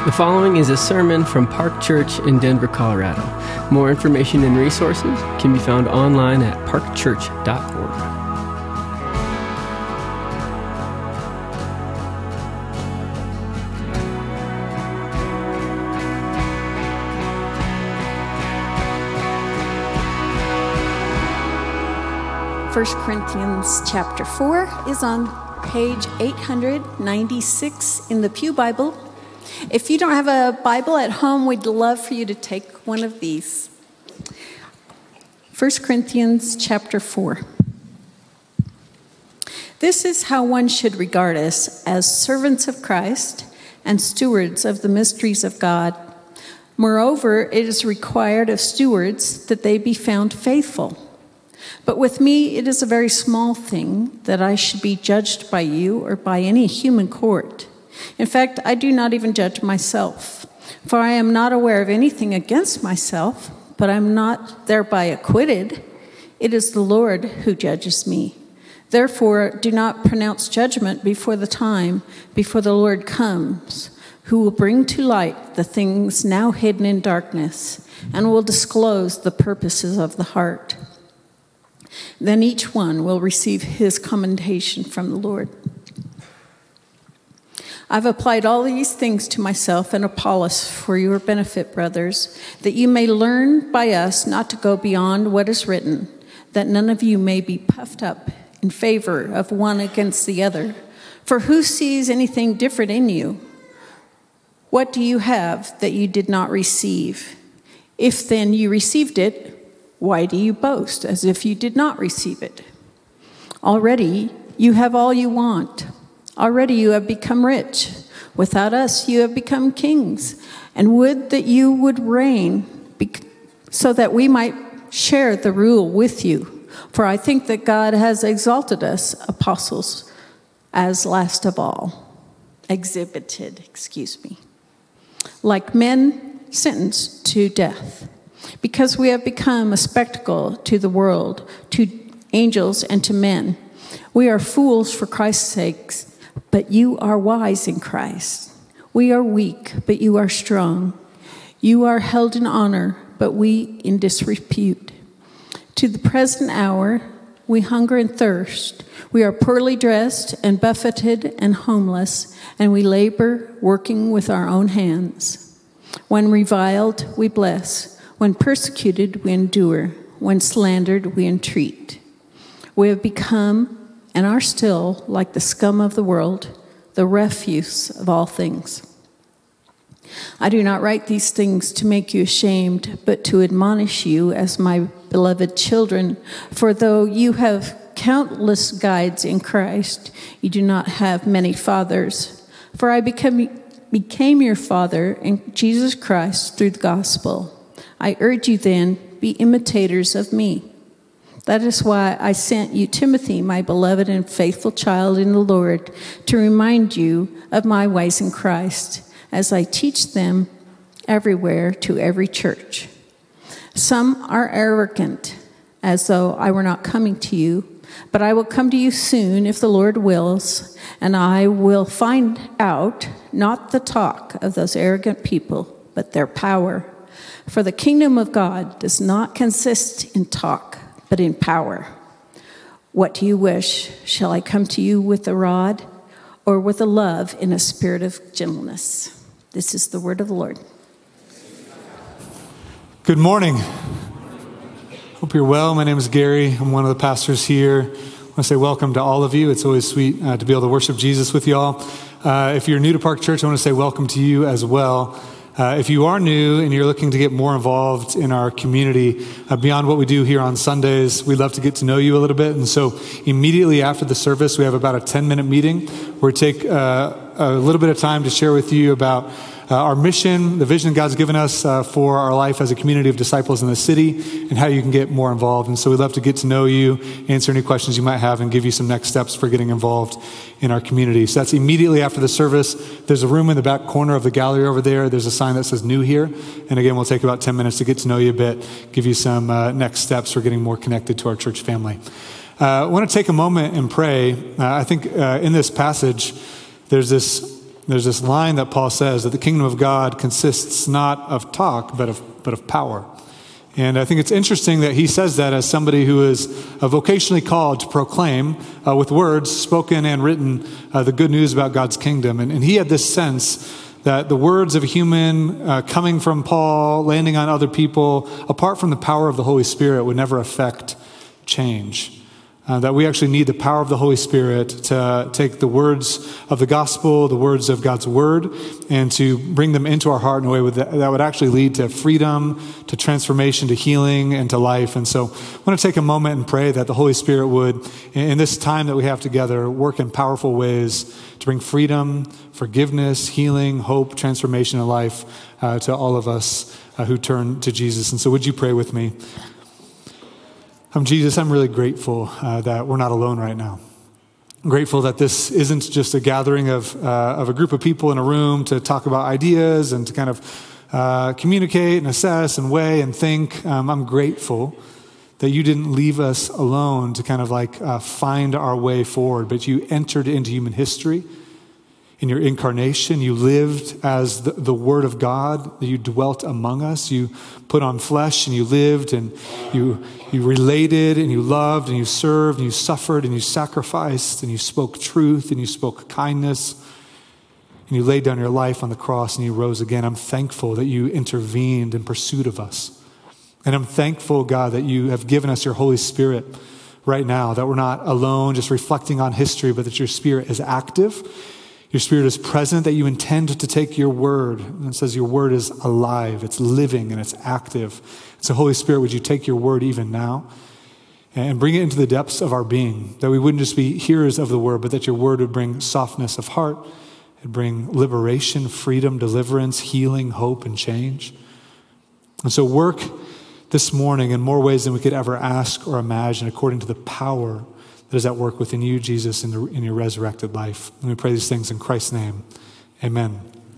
The following is a sermon from Park Church in Denver, Colorado. More information and resources can be found online at parkchurch.org. First Corinthians chapter 4 is on page 896 in the Pew Bible. If you don't have a Bible at home, we'd love for you to take one of these. 1 Corinthians chapter 4. This is how one should regard us, as servants of Christ and stewards of the mysteries of God. Moreover, it is required of stewards that they be found faithful. But with me, it is a very small thing that I should be judged by you or by any human court. In fact, I do not even judge myself, for I am not aware of anything against myself, but I am not thereby acquitted. It is the Lord who judges me. Therefore, do not pronounce judgment before the time, before the Lord comes, who will bring to light the things now hidden in darkness, and will disclose the purposes of the heart. Then each one will receive his commendation from the Lord. I've applied all these things to myself and Apollos for your benefit, brothers, that you may learn by us not to go beyond what is written, that none of you may be puffed up in favor of one against the other. For who sees anything different in you? What do you have that you did not receive? If then you received it, why do you boast as if you did not receive it? Already you have all you want. Already you have become rich. Without us you have become kings. And would that you would reign so that we might share the rule with you. For I think that God has exalted us, apostles, as last of all. Like men sentenced to death. Because we have become a spectacle to the world, to angels and to men. We are fools for Christ's sake, but you are wise in Christ. We are weak, but you are strong. You are held in honor, but we in disrepute. To the present hour, we hunger and thirst. We are poorly dressed and buffeted and homeless, and we labor, working with our own hands. When reviled, we bless. When persecuted, we endure. When slandered, we entreat. We have become, and are still, like the scum of the world, the refuse of all things. I do not write these things to make you ashamed, but to admonish you as my beloved children. For though you have countless guides in Christ, you do not have many fathers. For I became your father in Jesus Christ through the gospel. I urge you then, be imitators of me. That is why I sent you Timothy, my beloved and faithful child in the Lord, to remind you of my ways in Christ, as I teach them everywhere to every church. Some are arrogant, as though I were not coming to you, but I will come to you soon if the Lord wills, and I will find out not the talk of those arrogant people, but their power. For the kingdom of God does not consist in talk, but in power. What do you wish? Shall I come to you with a rod, or with a love in a spirit of gentleness? This is the word of the Lord. Good morning. Hope you're well. My name is Gary. I'm one of the pastors here. I want to say welcome to all of you. It's always sweet to be able to worship Jesus with y'all. If you're new to Park Church, I want to say welcome to you as well. If you are new and you're looking to get more involved in our community, beyond what we do here on Sundays, we'd love to get to know you a little bit. And so immediately after the service, we have about a 10-minute meeting where we take a little bit of time to share with you about our mission, the vision God's given us for our life as a community of disciples in the city, and how you can get more involved. And so we'd love to get to know you, answer any questions you might have, and give you some next steps for getting involved in our community. So that's immediately after the service. There's a room in the back corner of the gallery over there. There's a sign that says new here. And again, we'll take about 10 minutes to get to know you a bit, give you some next steps for getting more connected to our church family. I want to take a moment and pray. I think in this passage, there's this there's this line that Paul says that the kingdom of God consists not of talk, but of power. And I think it's interesting that he says that as somebody who is vocationally called to proclaim with words, spoken and written, the good news about God's kingdom. And he had this sense that the words of a human coming from Paul, landing on other people, apart from the power of the Holy Spirit, would never affect change. That we actually need the power of the Holy Spirit to take the words of the gospel, the words of God's word, and to bring them into our heart in a way that would actually lead to freedom, to transformation, to healing, and to life. And so I want to take a moment and pray that the Holy Spirit would, in this time that we have together, work in powerful ways to bring freedom, forgiveness, healing, hope, transformation, and life to all of us who turn to Jesus. And so would you pray with me? Jesus, I'm really grateful that we're not alone right now. I'm grateful that this isn't just a gathering of a group of people in a room to talk about ideas and to kind of communicate and assess and weigh and think. I'm grateful that you didn't leave us alone to kind of like find our way forward, but you entered into human history. In your incarnation, you lived as the Word of God, you dwelt among us, you put on flesh and you lived and you related and you loved and you served and you suffered and you sacrificed and you spoke truth and you spoke kindness and you laid down your life on the cross and you rose again. I'm thankful that you intervened in pursuit of us. And I'm thankful, God, that you have given us your Holy Spirit right now, that we're not alone just reflecting on history, but that your Spirit is active. Your Spirit is present, that you intend to take your word. And it says your word is alive, it's living, and it's active. So Holy Spirit, would you take your word even now and bring it into the depths of our being, that we wouldn't just be hearers of the word, but that your word would bring softness of heart, it'd bring liberation, freedom, deliverance, healing, hope, and change. And so work this morning in more ways than we could ever ask or imagine, according to the power that is at work within you, Jesus, in your resurrected life. And we pray these things in Christ's name. Amen.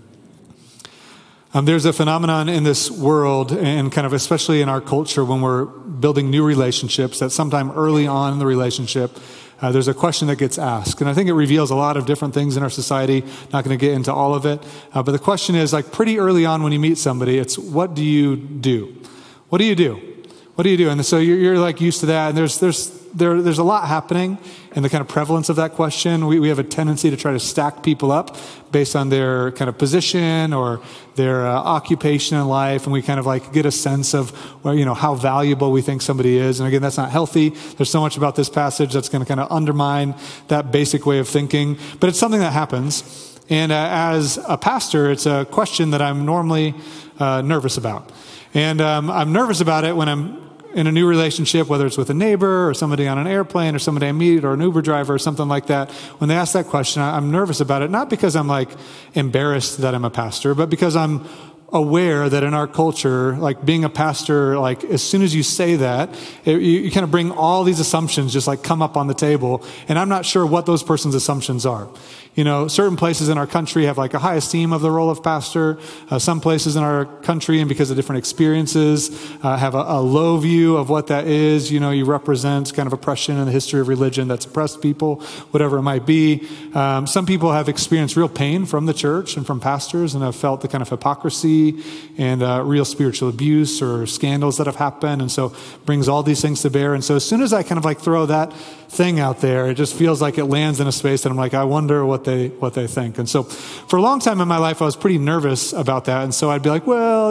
There's a phenomenon in this world, and kind of especially in our culture, when we're building new relationships, that sometime early on in the relationship, there's a question that gets asked. And I think it reveals a lot of different things in our society. Not going to get into all of it. But the question is, like, pretty early on when you meet somebody, it's, what do you do? What do you do? What do you do? And so you're like used to that. And there's a lot happening in the kind of prevalence of that question. We have a tendency to try to stack people up based on their kind of position or their occupation in life. And we kind of like get a sense of, well, how valuable we think somebody is. And again, that's not healthy. There's so much about this passage that's going to kind of undermine that basic way of thinking. But it's something that happens. And as a pastor, it's a question that I'm normally nervous about. And I'm nervous about it when I'm in a new relationship, whether it's with a neighbor or somebody on an airplane or somebody I meet or an Uber driver or something like that. When they ask that question, I'm nervous about it, not because I'm like embarrassed that I'm a pastor, but because I'm aware that in our culture, like being a pastor, like as soon as you say that, you kind of bring all these assumptions just like come up on the table. And I'm not sure what those person's assumptions are. Certain places in our country have like a high esteem of the role of pastor. Some places in our country, and because of different experiences, have a low view of what that is. You represent kind of oppression in the history of religion that's oppressed people, whatever it might be. Some people have experienced real pain from the church and from pastors and have felt the kind of hypocrisy and real spiritual abuse or scandals that have happened. And so brings all these things to bear. And so as soon as I kind of like throw that thing out there, it just feels like it lands in a space that I'm like, I wonder what they think. And so for a long time in my life, I was pretty nervous about that. And so I'd be like, well,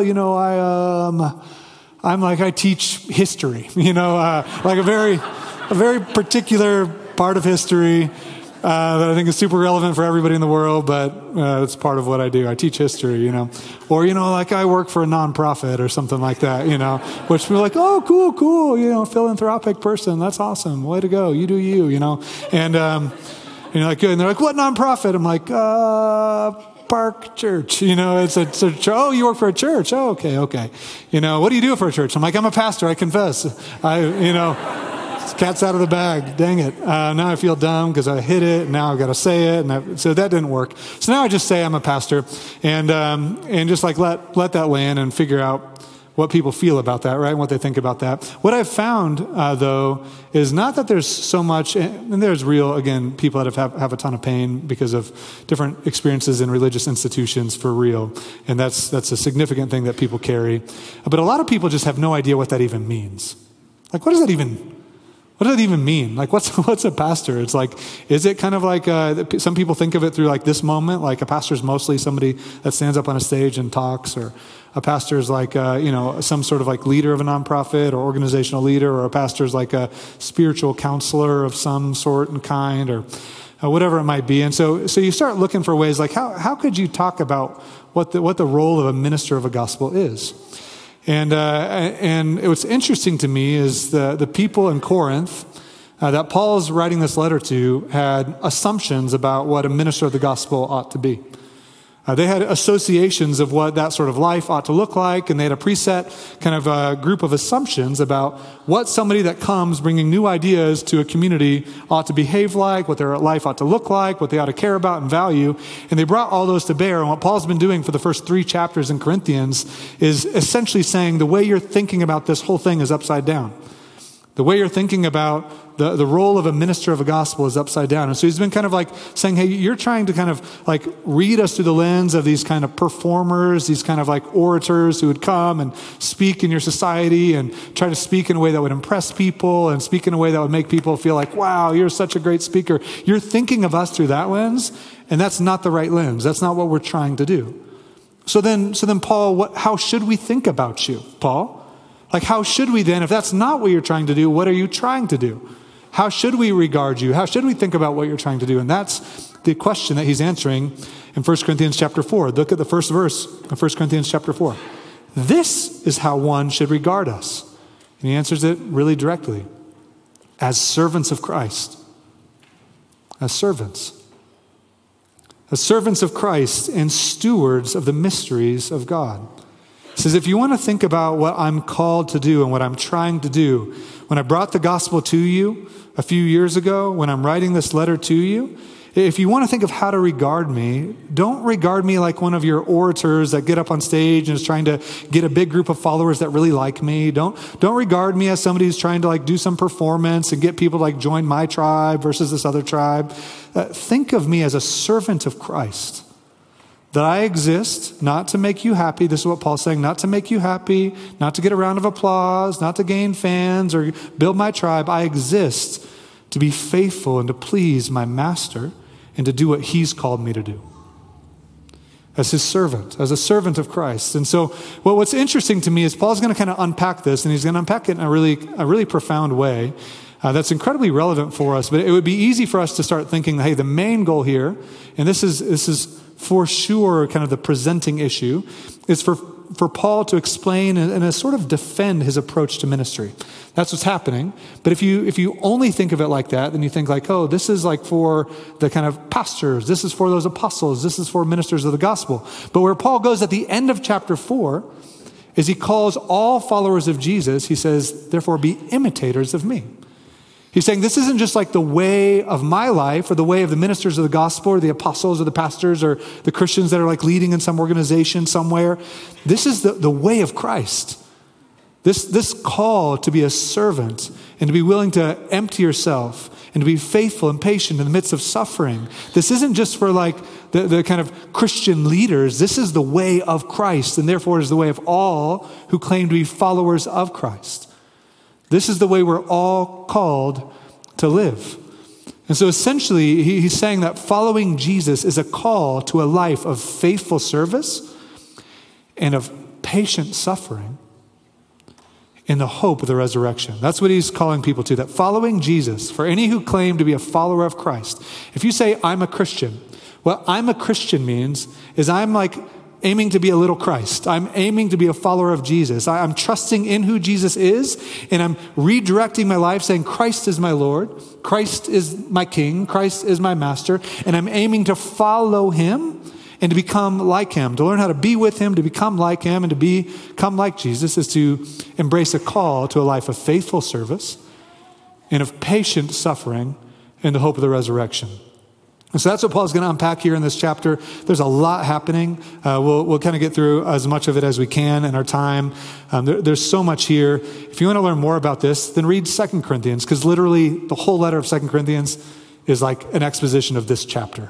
I teach history, like a very particular part of history that I think is super relevant for everybody in the world, but it's part of what I do. I teach history, or, like I work for a nonprofit or something like that, which we're like, oh, cool, philanthropic person. That's awesome. Way to go. You do you, and, like, good. And they're like, what nonprofit? I'm like, Park Church. It's a church. Oh, you work for a church. Oh, okay. What do you do for a church? I'm like, I'm a pastor. I confess. Cat's out of the bag. Dang it. Now I feel dumb because I hit it. And now I've got to say it. So that didn't work. So now I just say I'm a pastor and just like let that land and figure out what people feel about that, right? And what they think about that. What I've found, though, is not that there's so much, and there's real, again, people that have a ton of pain because of different experiences in religious institutions for real. And that's a significant thing that people carry. But a lot of people just have no idea what that even means. Like, what does that even mean? Like, what's a pastor? It's like, is it kind of like, some people think of it through like this moment, like a pastor is mostly somebody that stands up on a stage and talks, or a pastor is like, some sort of like leader of a nonprofit or organizational leader, or a pastor is like a spiritual counselor of some sort and kind, or whatever it might be. And so you start looking for ways like, how could you talk about what the role of a minister of a gospel is? And what's interesting to me is the people in Corinth that Paul's writing this letter to had assumptions about what a minister of the gospel ought to be. They had associations of what that sort of life ought to look like, and they had a preset kind of a group of assumptions about what somebody that comes bringing new ideas to a community ought to behave like, what their life ought to look like, what they ought to care about and value. And they brought all those to bear. And what Paul's been doing for the first 3 chapters in Corinthians is essentially saying the way you're thinking about this whole thing is upside down. The way you're thinking about the role of a minister of a gospel is upside down. And so he's been kind of like saying, hey, you're trying to kind of like read us through the lens of these kind of performers, these kind of like orators who would come and speak in your society and try to speak in a way that would impress people and speak in a way that would make people feel like, wow, you're such a great speaker. You're thinking of us through that lens, and that's not the right lens. That's not what we're trying to do. So then Paul, how should we think about you, Paul? Like, how should we then, if that's not what you're trying to do, what are you trying to do? How should we regard you? How should we think about what you're trying to do? And that's the question that he's answering in 1 Corinthians chapter 4. Look at the first verse of 1 Corinthians chapter 4. This is how one should regard us. And he answers it really directly. As servants of Christ. As servants. As servants of Christ and stewards of the mysteries of God. He says, if you want to think about what I'm called to do and what I'm trying to do, when I brought the gospel to you a few years ago, when I'm writing this letter to you, if you want to think of how to regard me, don't regard me like one of your orators that get up on stage and is trying to get a big group of followers that really like me. Don't regard me as somebody who's trying to like do some performance and get people to like join my tribe versus this other tribe. Think of me as a servant of Christ. That I exist not to make you happy. This is what Paul's saying, not to make you happy, not to get a round of applause, not to gain fans or build my tribe. I exist to be faithful and to please my master and to do what he's called me to do. As his servant, as a servant of Christ. And so what's interesting to me is Paul's going to kind of unpack this, and he's going to unpack it in a really profound way. That's incredibly relevant for us, but it would be easy for us to start thinking, hey, the main goal here, and this is for sure kind of the presenting issue, is for Paul to explain and to sort of defend his approach to ministry. That's what's happening. But if you only think of it like that, then you think like, oh, this is like for the kind of pastors, this is for those apostles, this is for ministers of the gospel. But where Paul goes at the end of chapter 4 is he calls all followers of Jesus, he says, therefore be imitators of me. He's saying this isn't just like the way of my life or the way of the ministers of the gospel or the apostles or the pastors or the Christians that are like leading in some organization somewhere. This is the way of Christ. This call to be a servant and to be willing to empty yourself and to be faithful and patient in the midst of suffering. This isn't just for like the kind of Christian leaders. This is the way of Christ, and therefore is the way of all who claim to be followers of Christ. This is the way we're all called to live. And so essentially, he's saying that following Jesus is a call to a life of faithful service and of patient suffering in the hope of the resurrection. That's what he's calling people to, that following Jesus, for any who claim to be a follower of Christ, if you say, I'm a Christian, what I'm a Christian means is I'm like aiming to be a little Christ. I'm aiming to be a follower of Jesus. I'm trusting in who Jesus is, and I'm redirecting my life saying, Christ is my Lord, Christ is my King, Christ is my Master, and I'm aiming to follow him and to become like him, to learn how to be with him, to become like him, and to become like Jesus is to embrace a call to a life of faithful service and of patient suffering in the hope of the resurrection. And so that's what Paul's going to unpack here in this chapter. There's a lot happening. We'll kind of get through as much of it as we can in our time. There's so much here. If you want to learn more about this, then read 2 Corinthians, because literally the whole letter of 2 Corinthians is like an exposition of this chapter,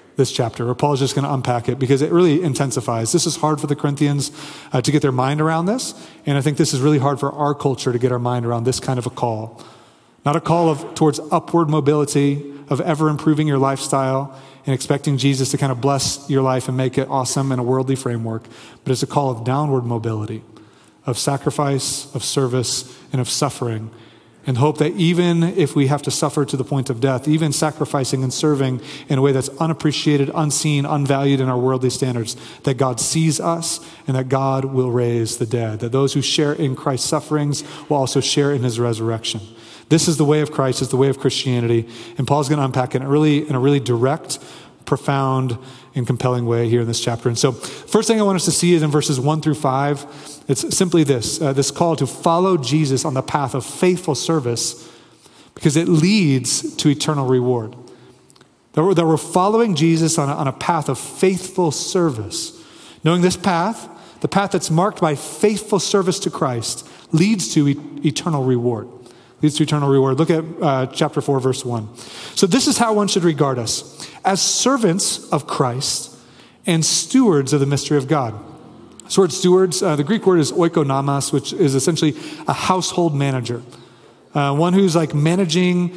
where Paul's just going to unpack it because it really intensifies. This is hard for the Corinthians to get their mind around this. And I think this is really hard for our culture to get our mind around this kind of a call. Not a call towards upward mobility, of ever improving your lifestyle and expecting Jesus to kind of bless your life and make it awesome in a worldly framework, but it's a call of downward mobility, of sacrifice, of service, and of suffering, and hope that even if we have to suffer to the point of death, even sacrificing and serving in a way that's unappreciated, unseen, unvalued in our worldly standards, that God sees us and that God will raise the dead, that those who share in Christ's sufferings will also share in his resurrection. This is the way of Christ, it's the way of Christianity. And Paul's going to unpack it in a really direct, profound, and compelling way here in this chapter. And so first thing I want us to see is in verses 1 through 5. It's simply this call to follow Jesus on the path of faithful service because it leads to eternal reward. That we're following Jesus on a path of faithful service. Knowing this path, the path that's marked by faithful service to Christ, leads to eternal reward. Leads to eternal reward. Look at chapter 4, verse 1. So this is how one should regard us, as servants of Christ and stewards of the mystery of God. This word stewards, the Greek word is oikonomos, which is essentially a household manager. One who's like managing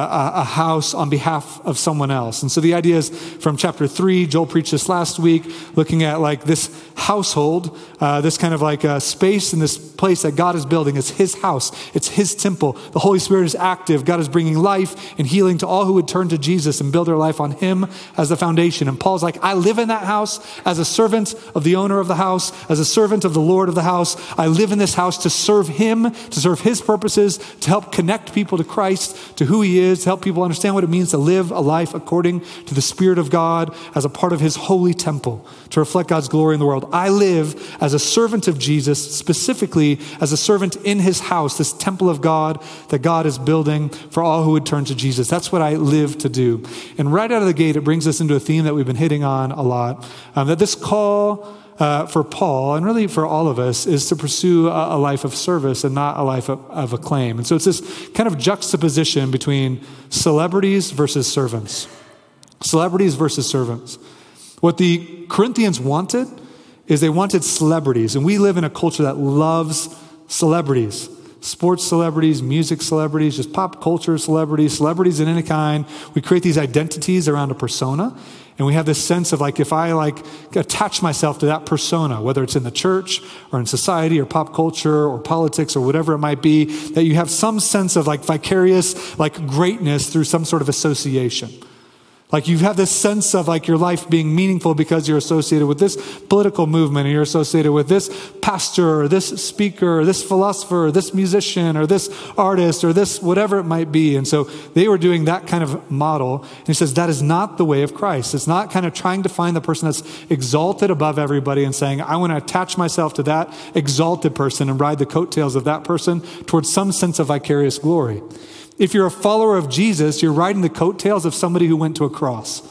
a house on behalf of someone else. And so the idea is from chapter 3, Joel preached this last week, looking at like this household, this kind of like a space in this place that God is building. It's his house. It's his temple. The Holy Spirit is active. God is bringing life and healing to all who would turn to Jesus and build their life on him as the foundation. And Paul's like, I live in that house as a servant of the owner of the house, as a servant of the Lord of the house. I live in this house to serve him, to serve his purposes, to help connect people to Christ, to who he is, to help people understand what it means to live a life according to the Spirit of God as a part of his holy temple, to reflect God's glory in the world. I live as a servant of Jesus, specifically as a servant in his house, this temple of God that God is building for all who would turn to Jesus. That's what I live to do. And right out of the gate, it brings us into a theme that we've been hitting on a lot, that this call for Paul, and really for all of us, is to pursue a life of service and not a life of acclaim. And so it's this kind of juxtaposition between celebrities versus servants. Celebrities versus servants. What the Corinthians wanted is they wanted celebrities. And we live in a culture that loves celebrities. Sports celebrities, music celebrities, just pop culture celebrities, celebrities in any kind. We create these identities around a persona. And we have this sense of like, if I like attach myself to that persona, whether it's in the church or in society or pop culture or politics or whatever it might be, that you have some sense of like vicarious, like greatness through some sort of association. Like you have this sense of like your life being meaningful because you're associated with this political movement, or you're associated with this pastor or this speaker or this philosopher or this musician or this artist or this whatever it might be. And so they were doing that kind of model. And he says that is not the way of Christ. It's not kind of trying to find the person that's exalted above everybody and saying, I want to attach myself to that exalted person and ride the coattails of that person towards some sense of vicarious glory. If you're a follower of Jesus, you're riding the coattails of somebody who went to a cross.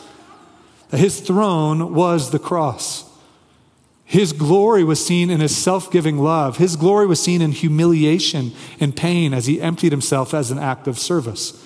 His throne was the cross. His glory was seen in his self-giving love. His glory was seen in humiliation and pain as he emptied himself as an act of service.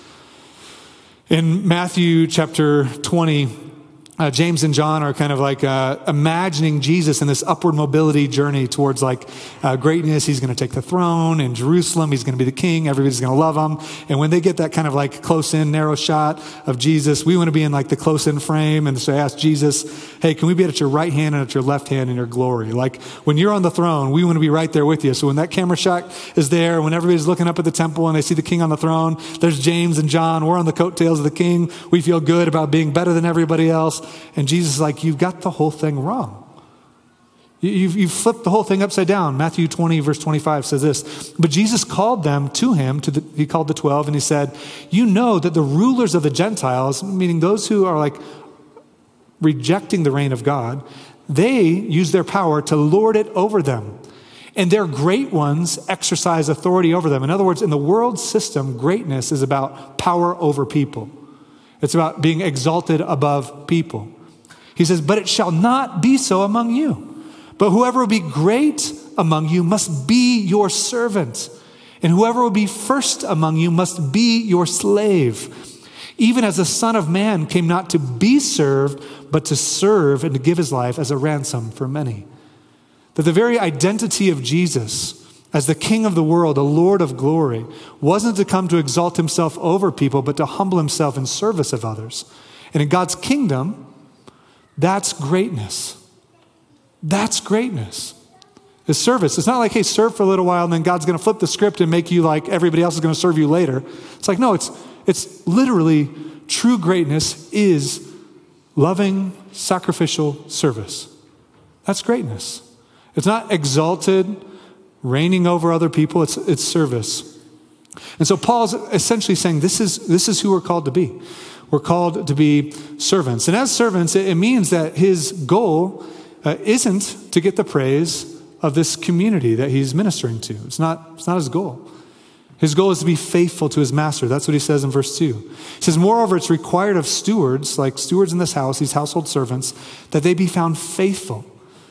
In Matthew chapter 20, James and John are kind of like imagining Jesus in this upward mobility journey towards like greatness. He's going to take the throne in Jerusalem. He's going to be the king. Everybody's going to love him. And when they get that kind of like close in, narrow shot of Jesus, we want to be in like the close in frame. And so I asked Jesus, hey, can we be at your right hand and at your left hand in your glory? Like when you're on the throne, we want to be right there with you. So when that camera shot is there, when everybody's looking up at the temple and they see the king on the throne, there's James and John. We're on the coattails of the king. We feel good about being better than everybody else. And Jesus is like, you've got the whole thing wrong. You've flipped the whole thing upside down. Matthew 20, verse 25 says this, but Jesus called them to him, he called the 12, and he said, you know that the rulers of the Gentiles, meaning those who are like rejecting the reign of God, they use their power to lord it over them. And their great ones exercise authority over them. In other words, in the world system, greatness is about power over people. It's about being exalted above people. He says, but it shall not be so among you. But whoever will be great among you must be your servant. And whoever will be first among you must be your slave. Even as the Son of Man came not to be served, but to serve and to give his life as a ransom for many. That the very identity of Jesus as the King of the world, a Lord of glory, wasn't to come to exalt himself over people, but to humble himself in service of others. And in God's kingdom, that's greatness. That's greatness. It's service. It's not like, hey, serve for a little while and then God's going to flip the script and make you like everybody else is going to serve you later. It's like, no, it's literally true greatness is loving, sacrificial service. That's greatness. It's not exalted, reigning over other people. It's service. And so Paul's essentially saying this is who we're called to be. We're called to be servants. And as servants, it means that his goal isn't to get the praise of this community that he's ministering to. It's not his goal. His goal is to be faithful to his master. That's what he says in verse 2. He says, moreover, it's required of stewards, like stewards in this house, these household servants, that they be found faithful.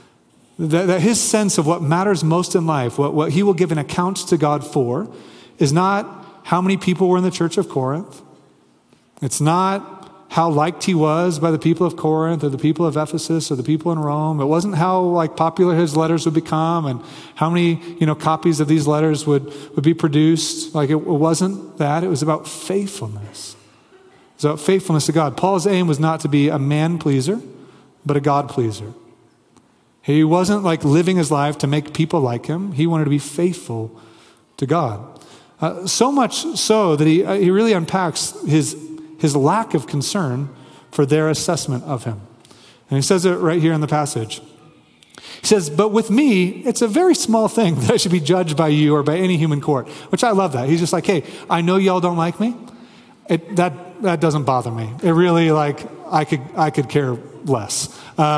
That his sense of what matters most in life, what he will give an account to God for, is not how many people were in the church of Corinth. It's not how liked he was by the people of Corinth or the people of Ephesus or the people in Rome. It wasn't how popular his letters would become and how many copies of these letters would be produced. It wasn't that. It was about faithfulness. It was about faithfulness to God. Paul's aim was not to be a man pleaser, but a God pleaser. He wasn't living his life to make people like him. He wanted to be faithful to God. So much so that he really unpacks his lack of concern for their assessment of him. And he says it right here in the passage. He says, but with me, it's a very small thing that I should be judged by you or by any human court, which I love that. He's just like, hey, I know y'all don't like me. That doesn't bother me. It really, I could care less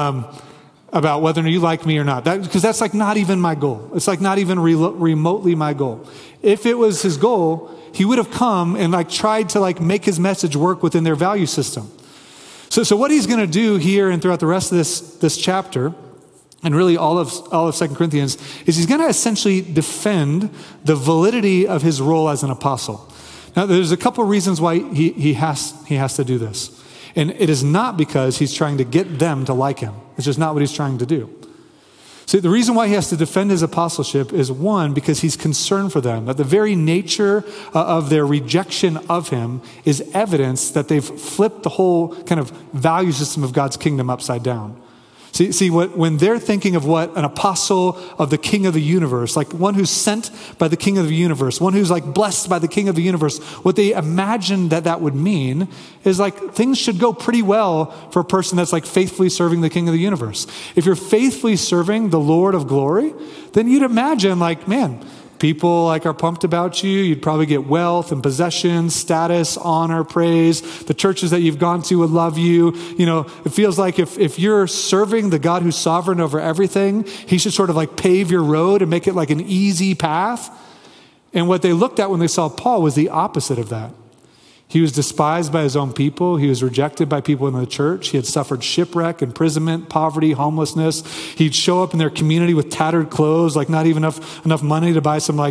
about whether you like me or not. Because that's not even my goal. It's not even remotely my goal. If it was his goal, he would have come and tried to make his message work within their value system. So what he's going to do here and throughout the rest of this chapter, and really all of 2 Corinthians, is he's going to essentially defend the validity of his role as an apostle. Now, there's a couple reasons why he has to do this. And it is not because he's trying to get them to like him. It's just not what he's trying to do. See, the reason why he has to defend his apostleship is, one, because he's concerned for them. That the very nature of their rejection of him is evidence that they've flipped the whole kind of value system of God's kingdom upside down. See, when they're thinking of what an apostle of the King of the universe, one who's sent by the King of the universe, one who's blessed by the King of the universe, what they imagine that would mean is things should go pretty well for a person that's faithfully serving the King of the universe. If you're faithfully serving the Lord of glory, then you'd imagine man, people are pumped about you. You'd probably get wealth and possessions, status, honor, praise. The churches that you've gone to would love you. It feels like if you're serving the God who's sovereign over everything, he should sort of pave your road and make it an easy path. And what they looked at when they saw Paul was the opposite of that. He was despised by his own people. He was rejected by people in the church. He had suffered shipwreck, imprisonment, poverty, homelessness. He'd show up in their community with tattered clothes, not even enough money to buy some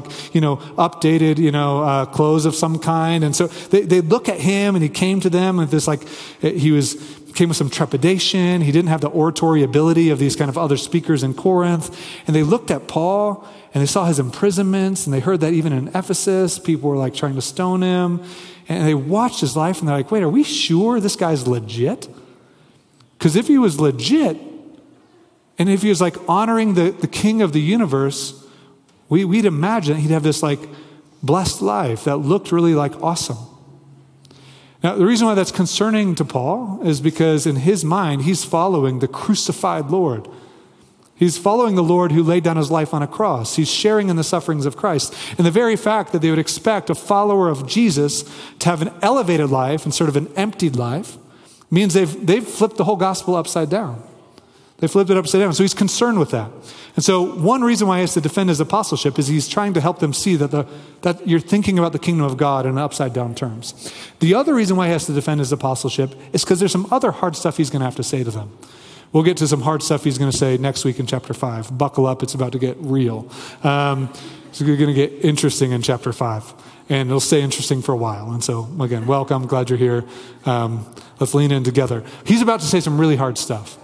updated, clothes of some kind. And so they look at him, and he came to them with this came with some trepidation. He didn't have the oratory ability of these kind of other speakers in Corinth. And they looked at Paul, and they saw his imprisonments, and they heard that even in Ephesus, people were trying to stone him. And they watched his life, and they're like, wait, are we sure this guy's legit? Because if he was legit, and if he was honoring the King of the universe, we'd imagine he'd have this blessed life that looked really awesome. Now, the reason why that's concerning to Paul is because in his mind, he's following the crucified Lord. He's following the Lord who laid down his life on a cross. He's sharing in the sufferings of Christ. And the very fact that they would expect a follower of Jesus to have an elevated life and sort of an emptied life means they've flipped the whole gospel upside down. They flipped it upside down. So he's concerned with that. And so one reason why he has to defend his apostleship is he's trying to help them see that you're thinking about the kingdom of God in upside down terms. The other reason why he has to defend his apostleship is because there's some other hard stuff he's going to have to say to them. We'll get to some hard stuff he's going to say next week in chapter 5. Buckle up, it's about to get real. It's going to get interesting in chapter 5. And it'll stay interesting for a while. And so, again, welcome, glad you're here. Let's lean in together. He's about to say some really hard stuff.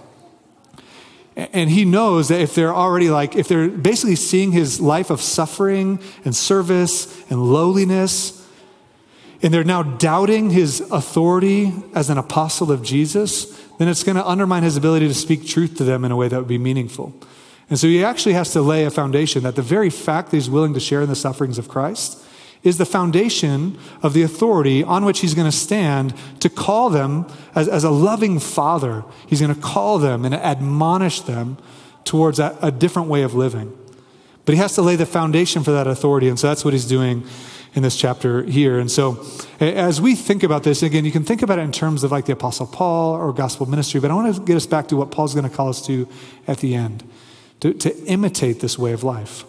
And he knows that if they're basically seeing his life of suffering and service and lowliness, and they're now doubting his authority as an apostle of Jesus, then it's going to undermine his ability to speak truth to them in a way that would be meaningful. And so he actually has to lay a foundation that the very fact that he's willing to share in the sufferings of Christ is the foundation of the authority on which he's going to stand to call them as a loving father. He's going to call them and admonish them towards a different way of living. But he has to lay the foundation for that authority. And so that's what he's doing in this chapter here. And so as we think about this, again, you can think about it in terms of like the Apostle Paul or gospel ministry, but I want to get us back to what Paul's going to call us to at the end, to imitate this way of life.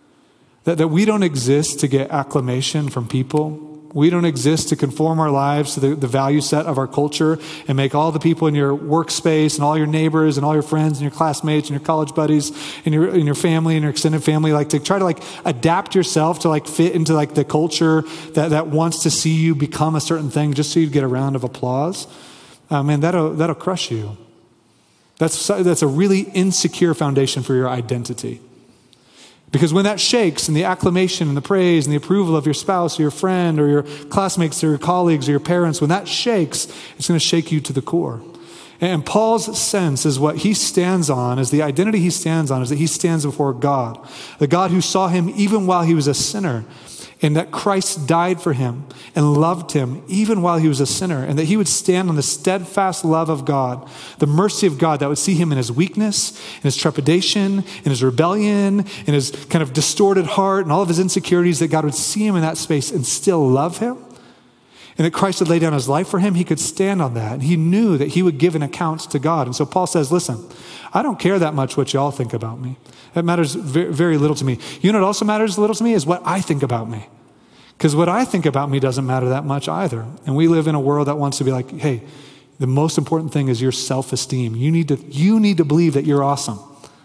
That we don't exist to get acclamation from people. We don't exist to conform our lives to the value set of our culture and make all the people in your workspace and all your neighbors and all your friends and your classmates and your college buddies and your family and your extended family, like to try to like adapt yourself to like fit into like the culture that wants to see you become a certain thing just so you get a round of applause. Man, that'll crush you. That's a really insecure foundation for your identity. Because when that shakes and the acclamation and the praise and the approval of your spouse or your friend or your classmates or your colleagues or your parents, when that shakes, it's going to shake you to the core. And Paul's sense is what he stands on, is the identity he stands on, is that he stands before God. The God who saw him even while he was a sinner, and that Christ died for him and loved him even while he was a sinner, and that he would stand on the steadfast love of God, the mercy of God that would see him in his weakness, in his trepidation, in his rebellion, in his kind of distorted heart and all of his insecurities, that God would see him in that space and still love him, and that Christ would lay down his life for him. He could stand on that. And he knew that he would give an account to God. And so Paul says, listen, I don't care that much what y'all think about me. That matters very, very little to me. You know what also matters little to me is what I think about me. Because what I think about me doesn't matter that much either. And we live in a world that wants to be like, hey, the most important thing is your self-esteem. You need to believe that you're awesome.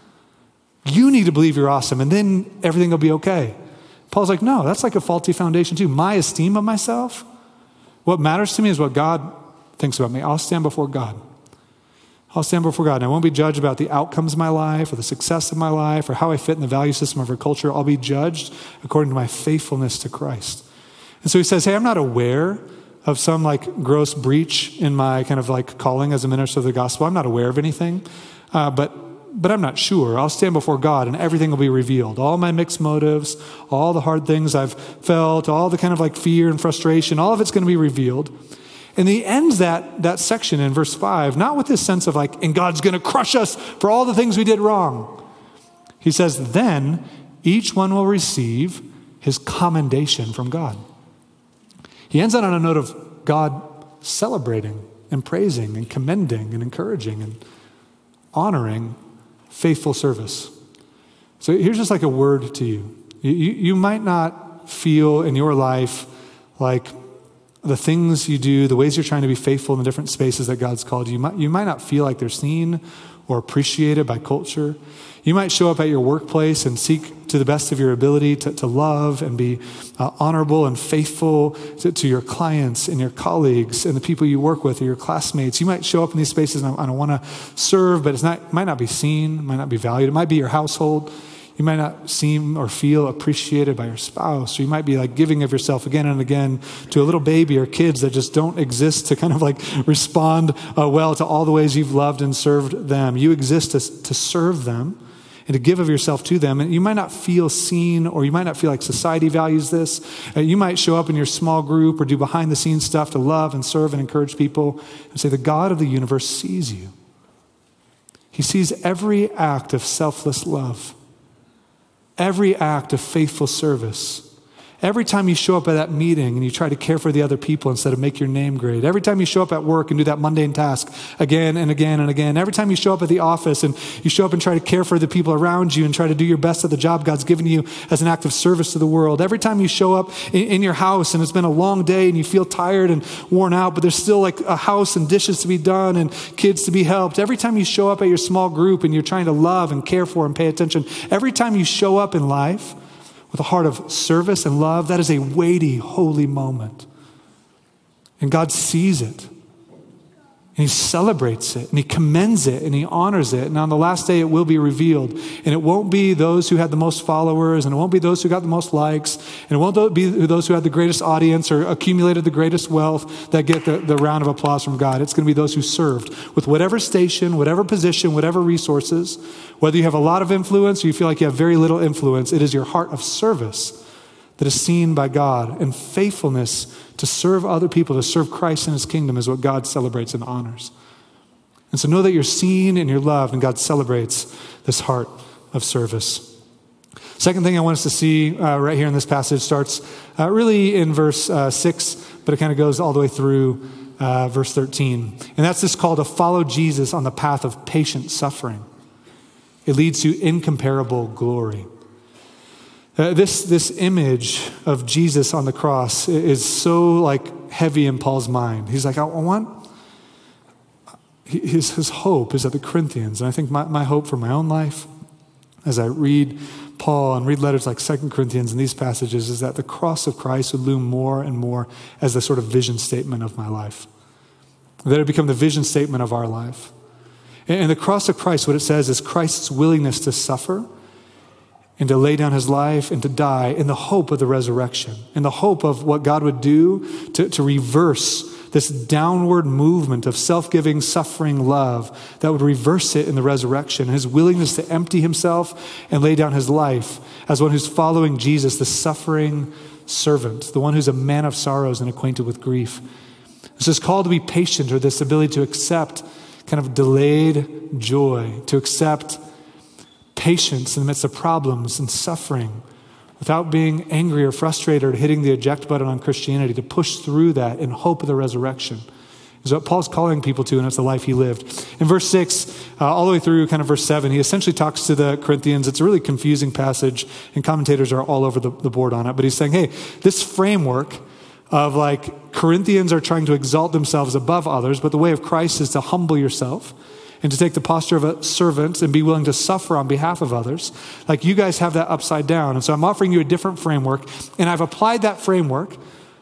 You need to believe you're awesome, and then everything will be okay. Paul's like, no, that's like a faulty foundation too. My esteem of myself, what matters to me is what God thinks about me. I'll stand before God. I'll stand before God, and I won't be judged about the outcomes of my life or the success of my life or how I fit in the value system of our culture. I'll be judged according to my faithfulness to Christ. And so he says, hey, I'm not aware of some like gross breach in my kind of like calling as a minister of the gospel. I'm not aware of anything, but I'm not sure. I'll stand before God and everything will be revealed. All my mixed motives, all the hard things I've felt, all the kind of like fear and frustration, all of it's going to be revealed. And he ends that section in verse 5, not with this sense of like, and God's going to crush us for all the things we did wrong. He says, then each one will receive his commendation from God. He ends on a note of God celebrating and praising and commending and encouraging and honoring faithful service. So here's just like a word to you. You might not feel in your life like the things you do, the ways you're trying to be faithful in the different spaces that God's called you, you might not feel like they're seen or appreciated by culture. You might show up at your workplace and seek to the best of your ability to love and be honorable and faithful to your clients and your colleagues and the people you work with or your classmates. You might show up in these spaces and I want to serve, but it might not be seen, might not be valued. It might be your household. You might not seem or feel appreciated by your spouse, or you might be like giving of yourself again and again to a little baby or kids that just don't exist to kind of like respond well to all the ways you've loved and served them. You exist to serve them and to give of yourself to them. And you might not feel seen, or you might not feel like society values this. You might show up in your small group or do behind the scenes stuff to love and serve and encourage people and say, the God of the universe sees you. He sees every act of selfless love, every act of faithful service, Every time you show up at that meeting and you try to care for the other people instead of make your name great. Every time you show up at work and do that mundane task again and again and again. Every time you show up at the office and you show up and try to care for the people around you and try to do your best at the job God's given you as an act of service to the world. Every time you show up in your house and it's been a long day and you feel tired and worn out, but there's still like a house and dishes to be done and kids to be helped. Every time you show up at your small group and you're trying to love and care for and pay attention. Every time you show up in life with a heart of service and love, that is a weighty, holy moment. And God sees it. And he celebrates it, and he commends it, and he honors it. And on the last day, it will be revealed. And it won't be those who had the most followers, and it won't be those who got the most likes, and it won't be those who had the greatest audience or accumulated the greatest wealth that get the round of applause from God. It's going to be those who served with whatever station, whatever position, whatever resources. Whether you have a lot of influence or you feel like you have very little influence, it is your heart of service that is seen by God, and faithfulness to serve other people, to serve Christ in his kingdom is what God celebrates and honors. And so know that you're seen and you're loved, and God celebrates this heart of service. Second thing I want us to see right here in this passage starts really in verse 6, but it kind of goes all the way through verse 13. And that's this call to follow Jesus on the path of patient suffering. It leads to incomparable glory. This image of Jesus on the cross is so like heavy in Paul's mind. He's like, I want, his hope is at the Corinthians. And I think my hope for my own life as I read Paul and read letters like 2 Corinthians and these passages is that the cross of Christ would loom more and more as the sort of vision statement of my life. That it would become the vision statement of our life. And the cross of Christ, what it says is Christ's willingness to suffer and to lay down his life and to die in the hope of the resurrection, in the hope of what God would do to reverse this downward movement of self-giving, suffering love that would reverse it in the resurrection. His willingness to empty himself and lay down his life as one who's following Jesus, the suffering servant, the one who's a man of sorrows and acquainted with grief. It's this call to be patient, or this ability to accept kind of delayed joy, to accept patience in the midst of problems and suffering without being angry or frustrated or hitting the eject button on Christianity, to push through that in hope of the resurrection is what Paul's calling people to, and it's the life he lived. In verse 6, all the way through kind of verse 7, he essentially talks to the Corinthians. It's a really confusing passage, and commentators are all over the board on it, but he's saying, hey, this framework of like Corinthians are trying to exalt themselves above others, but the way of Christ is to humble yourself and to take the posture of a servant and be willing to suffer on behalf of others. Like you guys have that upside down. And so I'm offering you a different framework, and I've applied that framework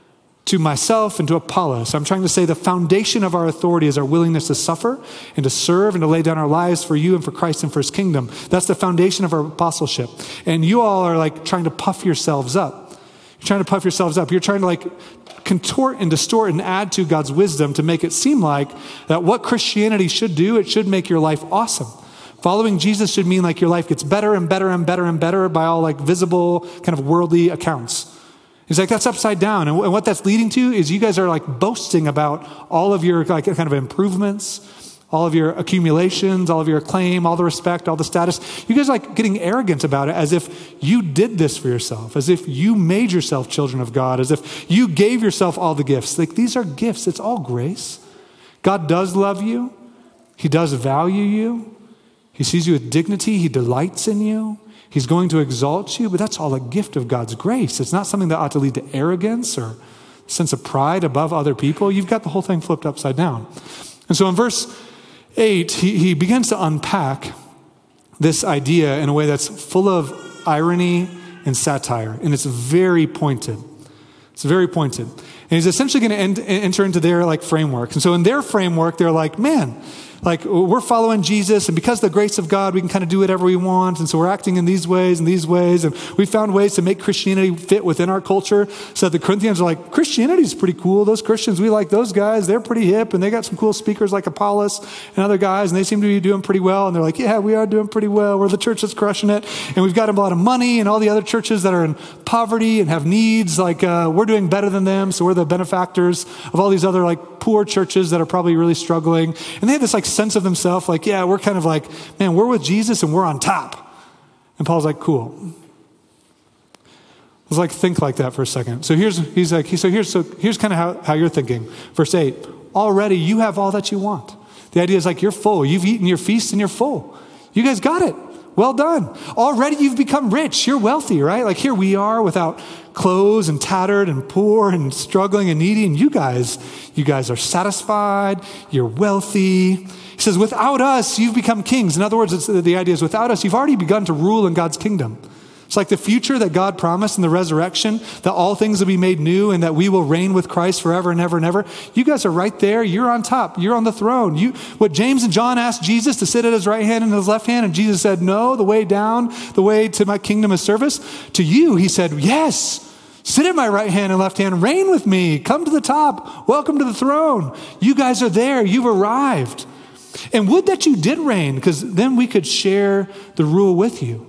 to myself and to Apollos. I'm trying to say the foundation of our authority is our willingness to suffer and to serve and to lay down our lives for you and for Christ and for his kingdom. That's the foundation of our apostleship. And you all are like trying to puff yourselves up. You're trying to puff yourselves up. You're trying to like contort and distort and add to God's wisdom to make it seem like that what Christianity should do, it should make your life awesome. Following Jesus should mean like your life gets better and better and better and better by all like visible kind of worldly accounts. He's like, that's upside down. And what that's leading to is you guys are like boasting about all of your like kind of improvements, all of your accumulations, all of your acclaim, all the respect, all the status. You guys are like getting arrogant about it as if you did this for yourself, as if you made yourself children of God, as if you gave yourself all the gifts. Like these are gifts. It's all grace. God does love you. He does value you. He sees you with dignity. He delights in you. He's going to exalt you, but that's all a gift of God's grace. It's not something that ought to lead to arrogance or sense of pride above other people. You've got the whole thing flipped upside down. And so in verse 8, he begins to unpack this idea in a way that's full of irony and satire, and it's very pointed. It's very pointed. And he's essentially going to enter into their like framework. And so in their framework, they're like, man, like we're following Jesus, and because of the grace of God, we can kind of do whatever we want. And so we're acting in these ways, and we found ways to make Christianity fit within our culture. So the Corinthians are like, Christianity is pretty cool. Those Christians, we like those guys. They're pretty hip, and they got some cool speakers like Apollos and other guys, and they seem to be doing pretty well. And they're like, yeah, we are doing pretty well. We're the church that's crushing it, and we've got a lot of money, and all the other churches that are in poverty and have needs, like we're doing better than them. So we're the benefactors of all these other like poor churches that are probably really struggling. And they have this like sense of themselves, like, yeah, we're kind of like, man, we're with Jesus and we're on top. And Paul's like, cool. Let's like think like that for a second. So here's kind of how you're thinking. Verse 8, already you have all that you want. The idea is like you're full. You've eaten your feast and you're full. You guys got it. Well done. Already you've become rich. You're wealthy, right? Like here we are without clothes and tattered and poor and struggling and needy. And you guys are satisfied. You're wealthy. He says, without us, you've become kings. In other words, the idea is without us, you've already begun to rule in God's kingdom. It's like the future that God promised in the resurrection, that all things will be made new and that we will reign with Christ forever and ever and ever. You guys are right there. You're on top. You're on the throne. What James and John asked Jesus to sit at his right hand and his left hand, and Jesus said, no, the way down, the way to my kingdom is service. To you, he said, yes, sit at my right hand and left hand. Reign with me. Come to the top. Welcome to the throne. You guys are there. You've arrived. And would that you did reign, because then we could share the rule with you.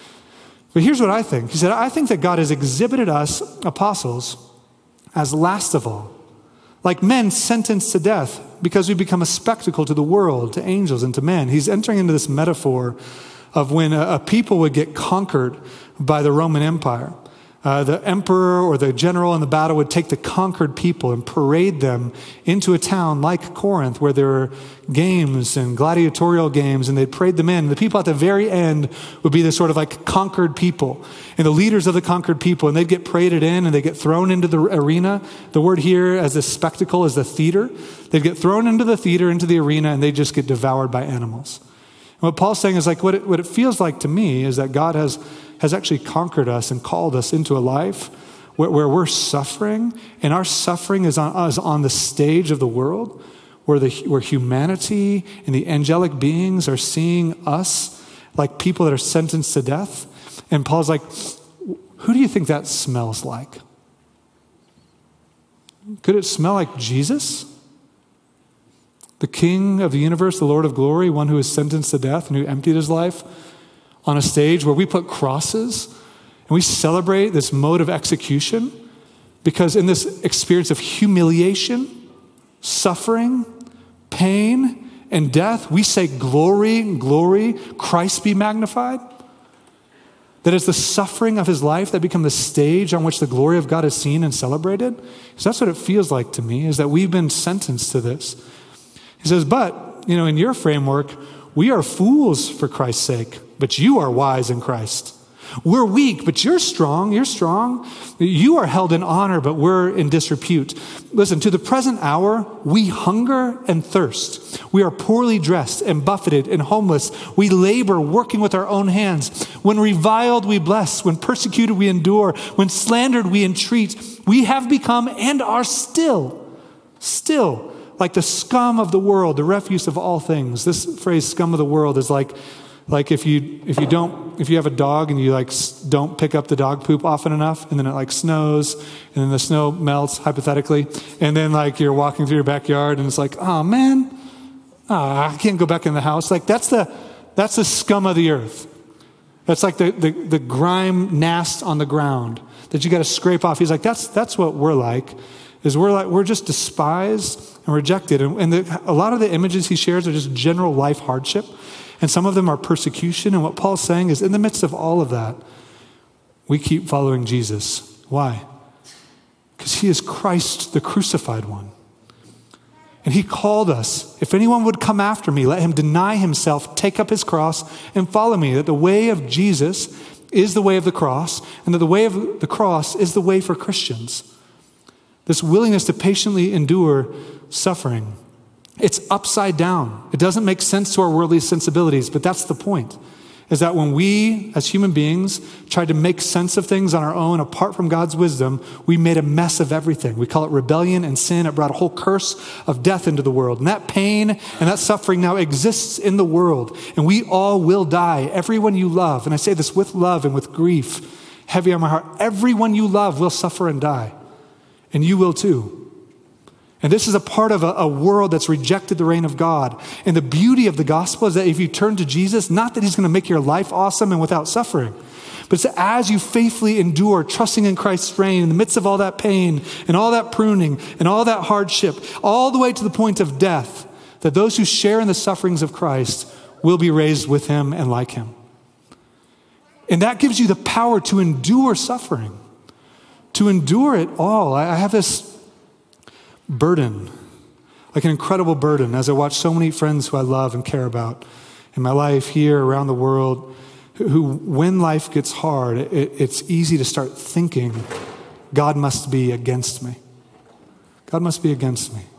But here's what I think. He said, I think that God has exhibited us apostles as last of all, like men sentenced to death because we become a spectacle to the world, to angels, and to men. He's entering into this metaphor of when a people would get conquered by the Roman Empire. The emperor or the general in the battle would take the conquered people and parade them into a town like Corinth, where there were games and gladiatorial games, and they'd parade them in. The people at the very end would be the sort of like conquered people and the leaders of the conquered people, and they'd get paraded in and they'd get thrown into the arena. The word here as a spectacle is the theater. They'd get thrown into the theater, into the arena, and they'd just get devoured by animals. And what Paul's saying is like what it feels like to me is that God has actually conquered us and called us into a life where we're suffering, and our suffering is on the stage of the world, where humanity and the angelic beings are seeing us like people that are sentenced to death. And Paul's like, who do you think that smells like? Could it smell like Jesus? The King of the universe, the Lord of glory, one who is sentenced to death and who emptied his life on a stage where we put crosses and we celebrate this mode of execution, because in this experience of humiliation, suffering, pain, and death, we say, glory, glory, Christ be magnified. That is the suffering of his life that become the stage on which the glory of God is seen and celebrated. So that's what it feels like to me, is that we've been sentenced to this. He says, but, in your framework, we are fools for Christ's sake, but you are wise in Christ. We're weak, but you're strong. You're strong. You are held in honor, but we're in disrepute. Listen, to the present hour, we hunger and thirst. We are poorly dressed and buffeted and homeless. We labor, working with our own hands. When reviled, we bless. When persecuted, we endure. When slandered, we entreat. We have become and are still like the scum of the world, the refuse of all things. This phrase, scum of the world, is like if you have a dog and you don't pick up the dog poop often enough, and then it snows, and then the snow melts, hypothetically, and then you're walking through your backyard and it's like, oh man, I can't go back in the house. That's the scum of the earth. That's like the grime nast on the ground that you got to scrape off. He's like, that's what we're like. We're just despised and rejected. And a lot of the images he shares are just general life hardship. And some of them are persecution. And what Paul's saying is, in the midst of all of that, we keep following Jesus. Why? Because he is Christ, the crucified one. And he called us, if anyone would come after me, let him deny himself, take up his cross, and follow me. That the way of Jesus is the way of the cross, and that the way of the cross is the way for Christians. This willingness to patiently endure suffering. It's upside down. It doesn't make sense to our worldly sensibilities, but that's the point. Is that when we, as human beings, try to make sense of things on our own, apart from God's wisdom, we made a mess of everything. We call it rebellion and sin. It brought a whole curse of death into the world. And that pain and that suffering now exists in the world. And we all will die. Everyone you love, and I say this with love and with grief, heavy on my heart, everyone you love will suffer and die. And you will too. And this is a part of a world that's rejected the reign of God. And the beauty of the gospel is that if you turn to Jesus, not that he's going to make your life awesome and without suffering, but it's that as you faithfully endure, trusting in Christ's reign in the midst of all that pain and all that pruning and all that hardship, all the way to the point of death, that those who share in the sufferings of Christ will be raised with him and like him. And that gives you the power to endure suffering. to endure it all. I have this burden, like an incredible burden, as I watch so many friends who I love and care about in my life here, around the world, who when life gets hard, it's easy to start thinking, God must be against me. God must be against me.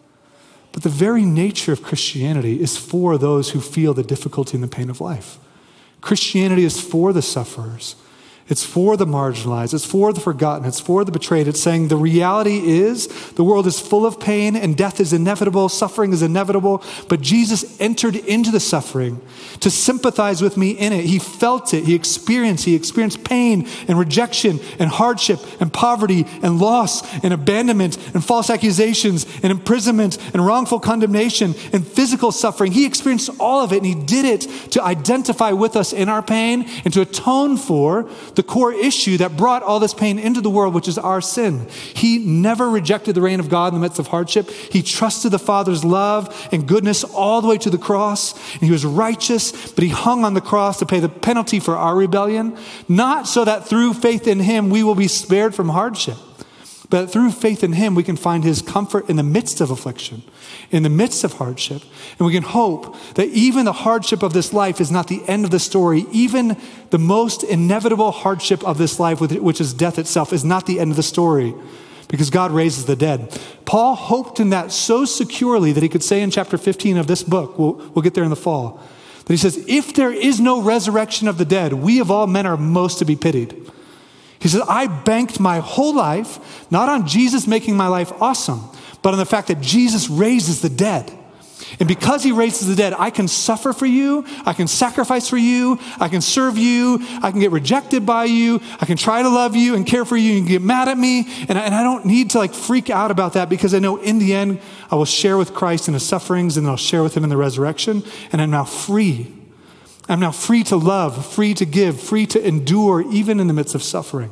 But the very nature of Christianity is for those who feel the difficulty and the pain of life. Christianity is for the sufferers. It's for the marginalized. It's for the forgotten. It's for the betrayed. It's saying the reality is the world is full of pain and death is inevitable. Suffering is inevitable. But Jesus entered into the suffering to sympathize with me in it. He felt it. He experienced pain and rejection and hardship and poverty and loss and abandonment and false accusations and imprisonment and wrongful condemnation and physical suffering. He experienced all of it, and he did it to identify with us in our pain and to atone for the core issue that brought all this pain into the world, which is our sin. He never rejected the reign of God in the midst of hardship. He trusted the Father's love and goodness all the way to the cross. And he was righteous, but he hung on the cross to pay the penalty for our rebellion, not so that through faith in him we will be spared from hardship, but through faith in him we can find his comfort in the midst of affliction, in the midst of hardship. And we can hope that even the hardship of this life is not the end of the story. Even the most inevitable hardship of this life, which is death itself, is not the end of the story, because God raises the dead. Paul hoped in that so securely that he could say in chapter 15 of this book, we'll get there in the fall, that he says, if there is no resurrection of the dead, we of all men are most to be pitied. He says, I banked my whole life, not on Jesus making my life awesome, but on the fact that Jesus raises the dead. And because he raises the dead, I can suffer for you, I can sacrifice for you, I can serve you, I can get rejected by you, I can try to love you and care for you, and you can get mad at me, and I don't need to freak out about that, because I know in the end I will share with Christ in his sufferings, and I'll share with him in the resurrection, and I'm now free. I'm now free to love, free to give, free to endure, even in the midst of suffering.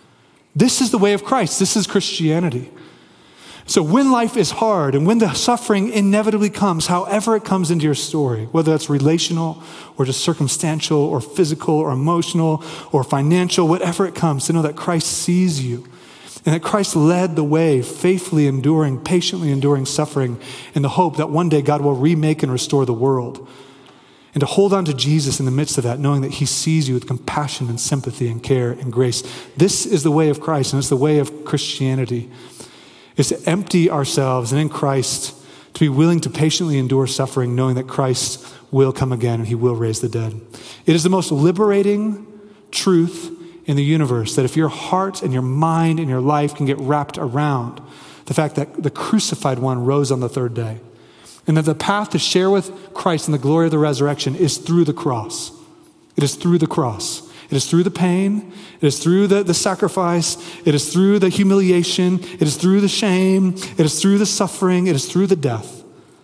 This is the way of Christ. This is Christianity. So when life is hard and when the suffering inevitably comes, however it comes into your story, whether that's relational or just circumstantial or physical or emotional or financial, whatever it comes, to know that Christ sees you and that Christ led the way, faithfully enduring, patiently enduring suffering in the hope that one day God will remake and restore the world. And to hold on to Jesus in the midst of that, knowing that he sees you with compassion and sympathy and care and grace. This is the way of Christ, and it's the way of Christianity, is to empty ourselves and in Christ to be willing to patiently endure suffering, knowing that Christ will come again and he will raise the dead. It is the most liberating truth in the universe that if your heart and your mind and your life can get wrapped around the fact that the crucified one rose on the third day, and that the path to share with Christ in the glory of the resurrection is through the cross. It is through the cross. It is through the pain. It is through the sacrifice. It is through the humiliation. It is through the shame. It is through the suffering. It is through the death.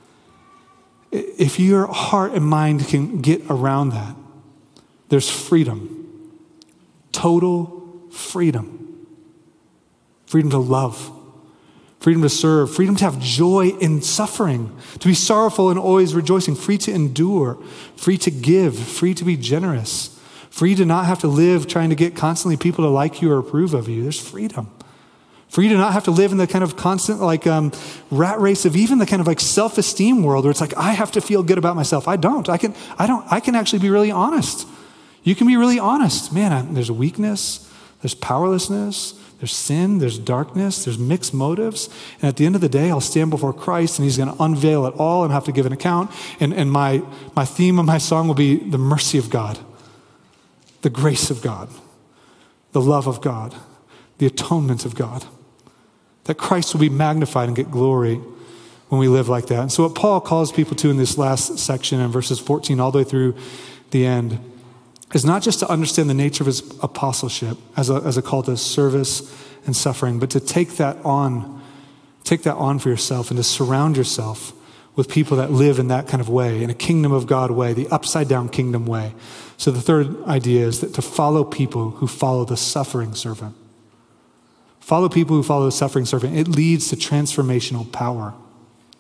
If your heart and mind can get around that, there's freedom. Total freedom. Freedom to love. Freedom to serve, freedom to have joy in suffering, to be sorrowful and always rejoicing, free to endure, free to give, free to be generous, free to not have to live trying to get constantly people to like you or approve of you. There's freedom. Free to not have to live in the kind of constant rat race of even the kind of self-esteem world where it's I have to feel good about myself. I don't. I can actually be really honest. You can be really honest. Man, there's weakness, there's powerlessness, there's sin, there's darkness, there's mixed motives. And at the end of the day, I'll stand before Christ and he's going to unveil it all and have to give an account. And my theme of my song will be the mercy of God, the grace of God, the love of God, the atonement of God. That Christ will be magnified and get glory when we live like that. And so what Paul calls people to in this last section in verses 14 all the way through the end is not just to understand the nature of his apostleship as a call to service and suffering, but to take that on for yourself and to surround yourself with people that live in that kind of way, in a kingdom of God way, the upside down kingdom way. So the third idea is that to follow people who follow the suffering servant. Follow people who follow the suffering servant. It leads to transformational power.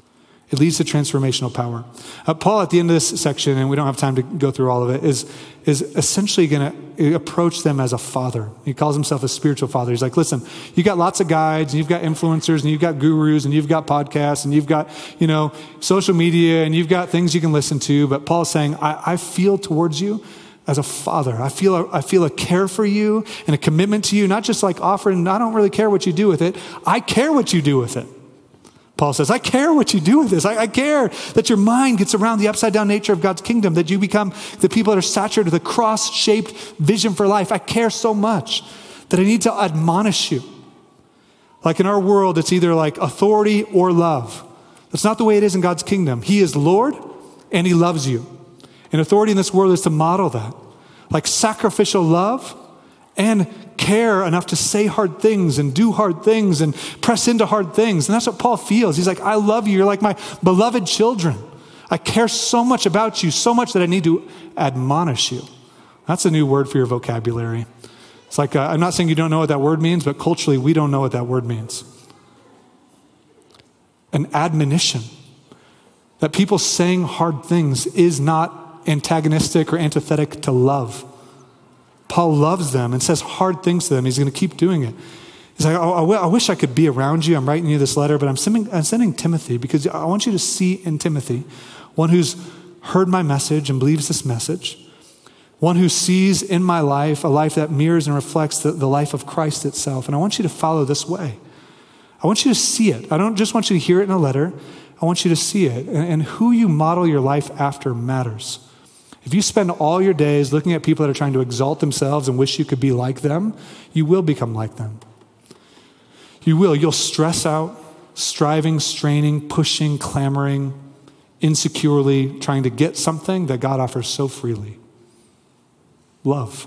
It leads to transformational power. Paul, at the end of this section, and we don't have time to go through all of it, is essentially going to approach them as a father. He calls himself a spiritual father. He's like, listen, you got lots of guides, and you've got influencers, and you've got gurus, and you've got podcasts, and you've got, social media, and you've got things you can listen to. But Paul's saying, I feel towards you as a father. I feel a care for you and a commitment to you, not just like offering, I don't really care what you do with it. I care what you do with it. Paul says, I care what you do with this. I care that your mind gets around the upside down nature of God's kingdom, that you become the people that are saturated with a cross-shaped vision for life. I care so much that I need to admonish you. Like in our world, it's either like authority or love. That's not the way it is in God's kingdom. He is Lord and he loves you. And authority in this world is to model that. Like sacrificial love and care enough to say hard things and do hard things and press into hard things. And that's what Paul feels. He's like, I love you. You're like my beloved children. I care so much about you, so much that I need to admonish you. That's a new word for your vocabulary. It's like, I'm not saying you don't know what that word means, but culturally we don't know what that word means. An admonition. That people saying hard things is not antagonistic or antithetic to love. Paul loves them and says hard things to them. He's going to keep doing it. He's like, I wish I could be around you. I'm writing you this letter, but I'm sending Timothy because I want you to see in Timothy one who's heard my message and believes this message, one who sees in my life a life that mirrors and reflects the life of Christ itself. And I want you to follow this way. I want you to see it. I don't just want you to hear it in a letter. I want you to see it. And who you model your life after matters. If you spend all your days looking at people that are trying to exalt themselves and wish you could be like them, you will become like them. You will. You'll stress out, striving, straining, pushing, clamoring, insecurely trying to get something that God offers so freely. Love.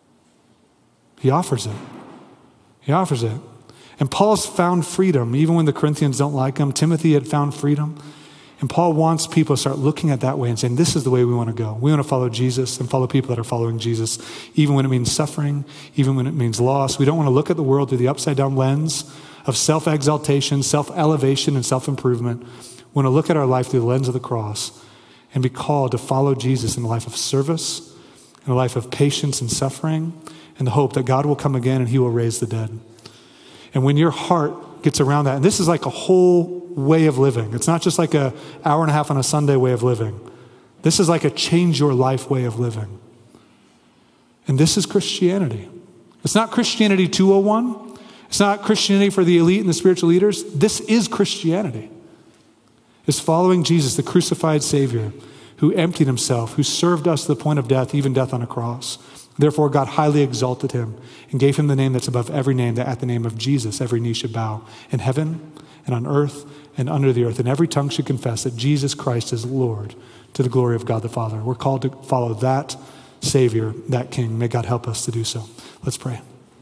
He offers it. He offers it. And Paul's found freedom, even when the Corinthians don't like him. Timothy had found freedom. And Paul wants people to start looking at that way and saying, this is the way we want to go. We want to follow Jesus and follow people that are following Jesus, even when it means suffering, even when it means loss. We don't want to look at the world through the upside down lens of self-exaltation, self-elevation, and self-improvement. We want to look at our life through the lens of the cross and be called to follow Jesus in a life of service, in a life of patience and suffering, and the hope that God will come again and he will raise the dead. And when your heart gets around that, and this is like a whole way of living. It's not just like an hour and a half on a Sunday way of living. This is like a change your life way of living. And this is Christianity. It's not Christianity 201. It's not Christianity for the elite and the spiritual leaders. This is Christianity. It's following Jesus, the crucified Savior, who emptied himself, who served us to the point of death, even death on a cross. Therefore, God highly exalted him and gave him the name that's above every name, that at the name of Jesus, every knee should bow in heaven and on earth and under the earth, and every tongue should confess that Jesus Christ is Lord, to the glory of God the Father. We're called to follow that Savior, that King. May God help us to do so. Let's pray.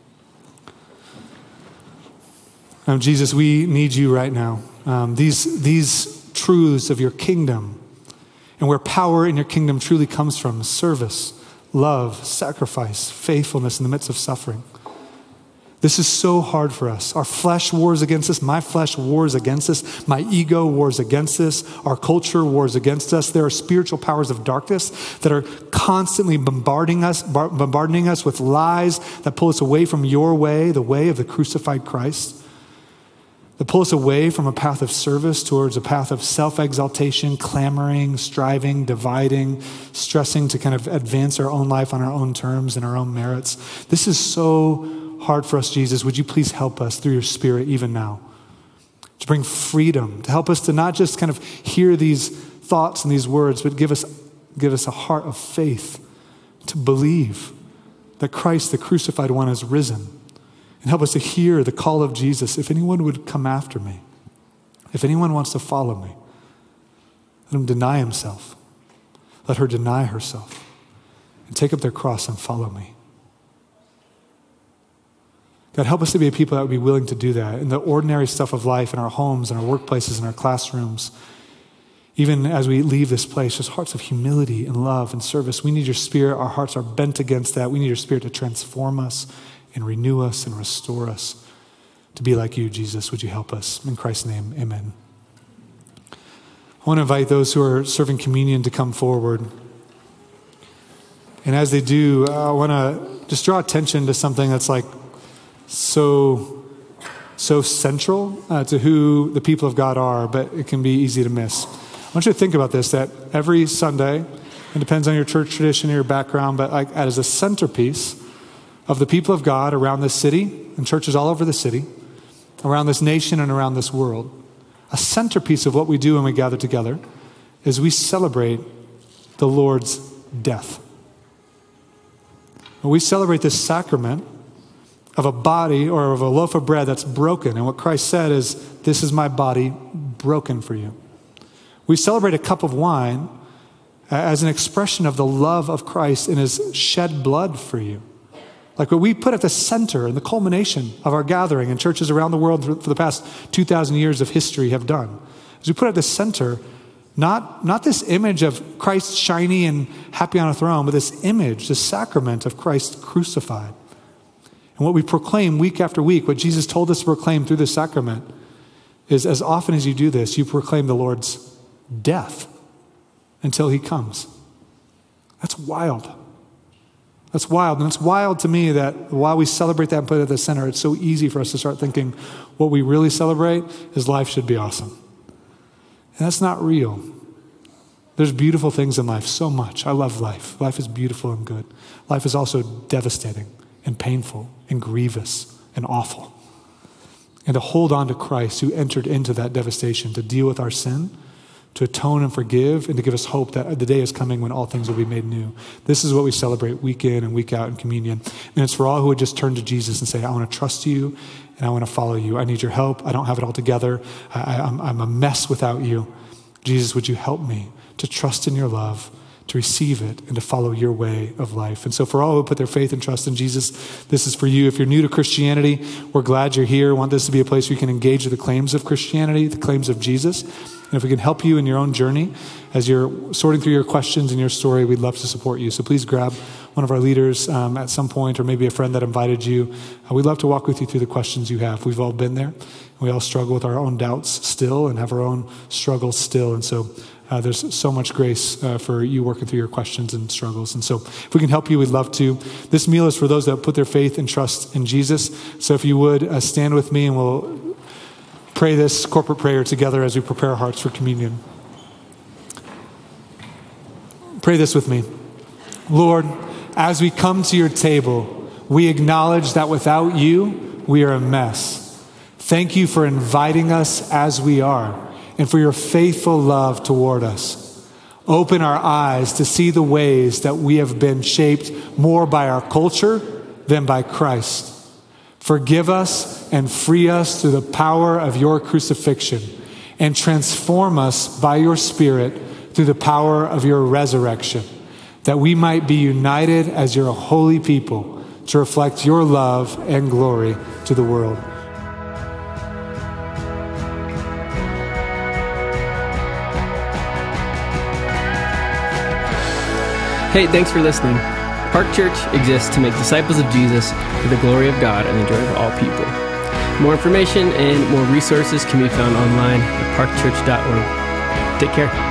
Jesus, we need you right now. These truths of your kingdom and where power in your kingdom truly comes from, service, love, sacrifice, faithfulness in the midst of suffering. This is so hard for us. Our flesh wars against us. My flesh wars against us. My ego wars against us. Our culture wars against us. There are spiritual powers of darkness that are constantly bombarding us with lies that pull us away from your way, the way of the crucified Christ, that pull us away from a path of service towards a path of self-exaltation, clamoring, striving, dividing, stressing to kind of advance our own life on our own terms and our own merits. This is so hard for us, Jesus. Would you please help us through your Spirit even now to bring freedom, to help us to not just kind of hear these thoughts and these words, but give us a heart of faith to believe that Christ, the crucified one, has risen. And help us to hear the call of Jesus. If anyone would come after me, if anyone wants to follow me, let him deny himself. Let her deny herself and take up their cross and follow me. God, help us to be a people that would be willing to do that in the ordinary stuff of life, in our homes, in our workplaces, in our classrooms. Even as we leave this place, just hearts of humility and love and service. We need your Spirit. Our hearts are bent against that. We need your Spirit to transform us and renew us and restore us to be like you, Jesus. Would you help us? In Christ's name, amen. I want to invite those who are serving communion to come forward. And as they do, I want to just draw attention to something that's like so central to who the people of God are, but it can be easy to miss. I want you to think about this, that every Sunday, it depends on your church tradition or your background, but like as a centerpiece of the people of God around this city and churches all over the city, around this nation and around this world, a centerpiece of what we do when we gather together is we celebrate the Lord's death. We celebrate this sacrament of a body or of a loaf of bread that's broken. And what Christ said is, this is my body broken for you. We celebrate a cup of wine as an expression of the love of Christ in his shed blood for you. Like what we put at the center and the culmination of our gathering, and churches around the world for the past 2,000 years of history have done, is we put at the center not this image of Christ shiny and happy on a throne, but this image, this sacrament of Christ crucified. And what we proclaim week after week, what Jesus told us to proclaim through this sacrament, is as often as you do this, you proclaim the Lord's death until he comes. That's wild. That's wild. And it's wild to me that while we celebrate that and put it at the center, it's so easy for us to start thinking what we really celebrate is life should be awesome. And that's not real. There's beautiful things in life, so much. I love life. Life is beautiful and good. Life is also devastating and painful and grievous and awful. And to hold on to Christ who entered into that devastation to deal with our sin, to atone and forgive, and to give us hope that the day is coming when all things will be made new. This is what we celebrate week in and week out in communion. And it's for all who would just turn to Jesus and say, I want to trust you and I want to follow you. I need your help. I don't have it all together. I'm a mess without you. Jesus, would you help me to trust in your love, to receive it, and to follow your way of life. And so for all who put their faith and trust in Jesus, this is for you. If you're new to Christianity, we're glad you're here. We want this to be a place where you can engage with the claims of Christianity, the claims of Jesus. And if we can help you in your own journey, as you're sorting through your questions and your story, we'd love to support you. So please grab one of our leaders at some point, or maybe a friend that invited you. We'd love to walk with you through the questions you have. We've all been there. We all struggle with our own doubts still and have our own struggles still. And so there's so much grace for you working through your questions and struggles. And so if we can help you, we'd love to. This meal is for those that put their faith and trust in Jesus. So if you would stand with me and we'll pray this corporate prayer together as we prepare our hearts for communion. Pray this with me. Lord, as we come to your table, we acknowledge that without you, we are a mess. Thank you for inviting us as we are, and for your faithful love toward us. Open our eyes to see the ways that we have been shaped more by our culture than by Christ. Forgive us and free us through the power of your crucifixion, and transform us by your Spirit through the power of your resurrection, that we might be united as your holy people to reflect your love and glory to the world. Hey, thanks for listening. Park Church exists to make disciples of Jesus for the glory of God and the joy of all people. More information and more resources can be found online at parkchurch.org. Take care.